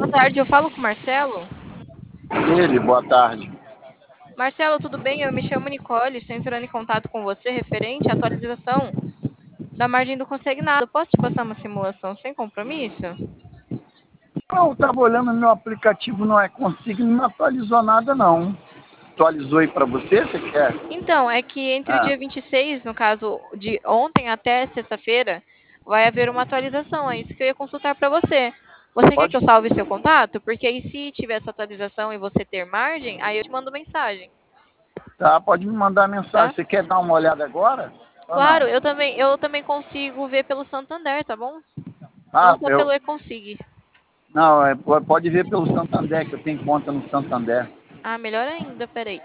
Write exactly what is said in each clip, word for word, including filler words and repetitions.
tarde, eu falo com o Marcelo. Ele, boa tarde. Marcelo, tudo bem? Eu me chamo Nicole, estou entrando em contato com você referente à atualização da margem do consignado. Posso te passar uma simulação sem compromisso? Eu estava olhando no meu aplicativo, não é consigo, não atualizou nada não. Atualizou aí para você, você quer? Então, é que entre o Ah, dia vinte e seis, no caso de ontem até sexta-feira, vai haver uma atualização. É isso que eu ia consultar para você. Você quer que eu pode, salve seu contato? Porque aí, se tiver essa atualização e você ter margem, aí eu te mando mensagem, tá, pode me mandar mensagem. tá? Você quer dar uma olhada agora ou Claro, não? eu também, eu também consigo ver pelo Santander, tá bom? Não Ah, só eu, pelo e-consig. não, é, pode ver pelo Santander, que eu tenho conta no Santander. Ah, melhor ainda, peraí.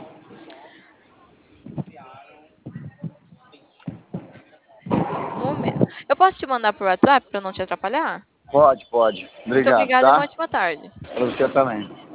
Um momento. Eu posso te mandar por WhatsApp para não te atrapalhar? Pode, pode. Muito Obrigado, obrigada e uma tá? ótima tarde. Para você também.